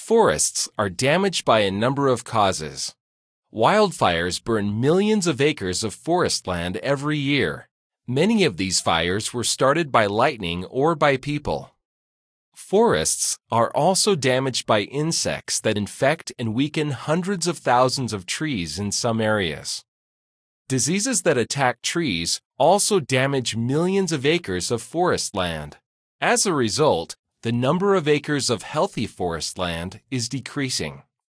Forests are damaged by a number of causes. Wildfires burn millions of acres of forest land every year. Many of these fires were started by lightning or by people. Forests are also damaged by insects that infect and weaken hundreds of thousands of trees in some areas. Diseases that attack trees also damage millions of acres of forest land. As a result, the number of acres of healthy forest land is decreasing.